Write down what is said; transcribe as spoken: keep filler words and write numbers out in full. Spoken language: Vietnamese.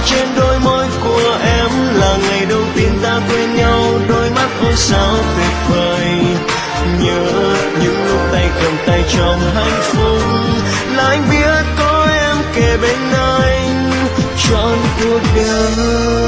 trên đôi môi của em là ngày đầu tiên ta quên nhau, đôi mắt ôi sao tuyệt vời. Nhớ những lúc tay cầm tay trong hạnh phúc, là anh biết có em kề bên anh trọn cuộc đời.